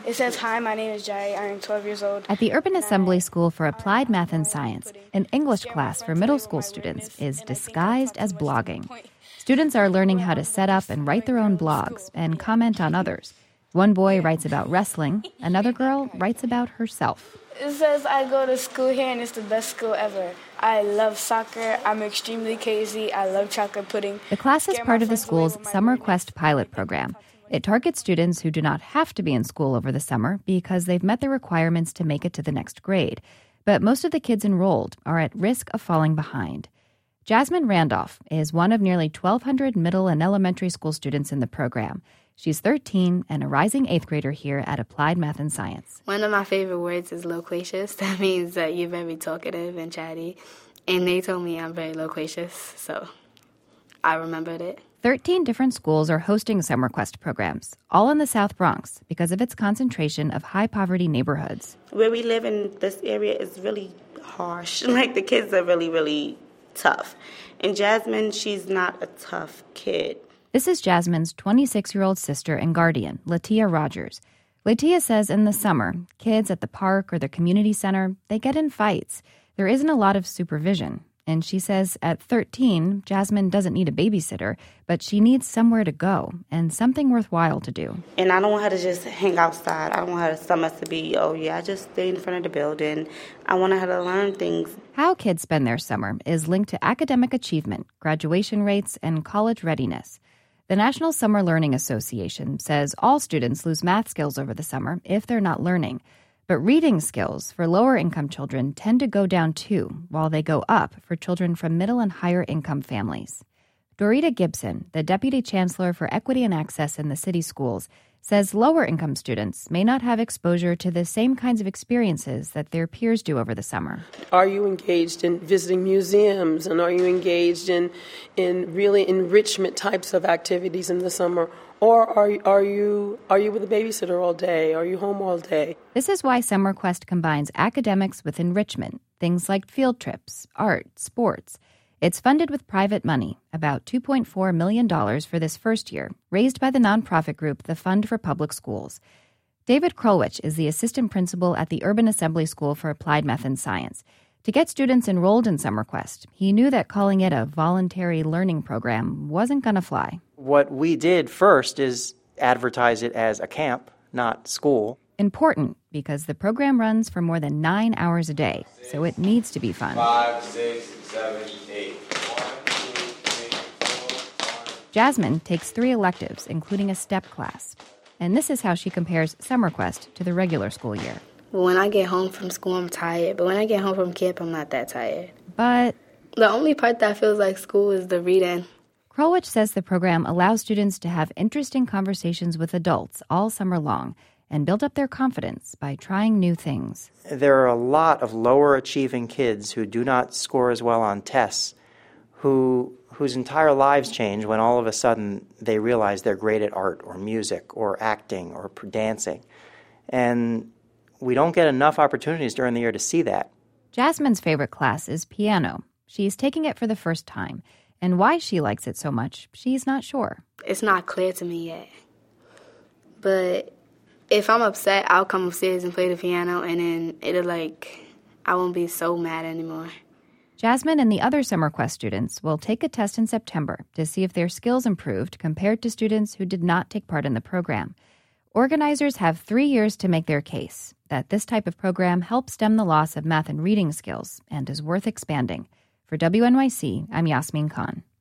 It says, "Hi, my name is Jai. I am 12 years old." At the Urban Assembly School for Applied Math and Science, an English class for middle school students is disguised as blogging. Students are learning how to set up and write their own blogs and comment on others. One boy writes about wrestling, another girl writes about herself. It says, "I go to school here and it's the best school ever. I love soccer. I'm extremely crazy. I love chocolate pudding." The class is part of the school's Summer Quest pilot program. It targets students who do not have to be in school over the summer because they've met the requirements to make it to the next grade. But most of the kids enrolled are at risk of falling behind. Jasmine Randolph is one of nearly 1,200 middle and elementary school students in the program. She's 13 and a rising 8th grader here at Applied Math and Science. One of my favorite words is loquacious. That means that you're very talkative and chatty. And they told me I'm very loquacious, so I remembered it. 13 different schools are hosting Summer Quest programs, all in the South Bronx because of its concentration of high-poverty neighborhoods. Where we live in this area is really harsh. Like, the kids are really, really tough. And Jasmine, she's not a tough kid. This is Jasmine's 26-year-old sister and guardian, Latia Rogers. Latia says in the summer, kids at the park or the community center, they get in fights. There isn't a lot of supervision. And she says at 13, Jasmine doesn't need a babysitter, but she needs somewhere to go and something worthwhile to do. And I don't want her to just hang outside. I don't want her summers to be, I just stay in front of the building. I want her to learn things. How kids spend their summer is linked to academic achievement, graduation rates, and college readiness. The National Summer Learning Association says all students lose math skills over the summer if they're not learning. But reading skills for lower-income children tend to go down too, while they go up for children from middle and higher-income families. Dorita Gibson, the Deputy Chancellor for Equity and Access in the city schools, says lower-income students may not have exposure to the same kinds of experiences that their peers do over the summer. Are you engaged in visiting museums, and are you engaged in really enrichment types of activities in the summer? Or are you with a babysitter all day? Are you home all day? This is why Summer Quest combines academics with enrichment, things like field trips, art, sports. It's funded with private money, about $2.4 million for this first year, raised by the nonprofit group the Fund for Public Schools. David Krolwich is the assistant principal at the Urban Assembly School for Applied Math and Science. To get students enrolled in Summer Quest, he knew that calling it a voluntary learning program wasn't going to fly. What we did first is advertise it as a camp, not school. Important because the program runs for more than 9 hours a day, so it needs to be fun. 5, 6, 7, 8. 1, 2, 3, 4, 5. Jasmine takes 3 electives, including a step class. And this is how she compares Summer Quest to the regular school year. When I get home from school, I'm tired. But when I get home from camp, I'm not that tired. But the only part that feels like school is the reading. Krolwich says the program allows students to have interesting conversations with adults all summer long and build up their confidence by trying new things. There are a lot of lower achieving kids who do not score as well on tests, whose entire lives change when all of a sudden they realize they're great at art or music or acting or dancing. And we don't get enough opportunities during the year to see that. Jasmine's favorite class is piano. She's taking it for the first time. And why she likes it so much, she's not sure. It's not clear to me yet. But if I'm upset, I'll come upstairs and play the piano, and then I won't be so mad anymore. Jasmine and the other Summer Quest students will take a test in September to see if their skills improved compared to students who did not take part in the program. Organizers have 3 years to make their case that this type of program helps stem the loss of math and reading skills and is worth expanding. For WNYC, I'm Yasmin Khan.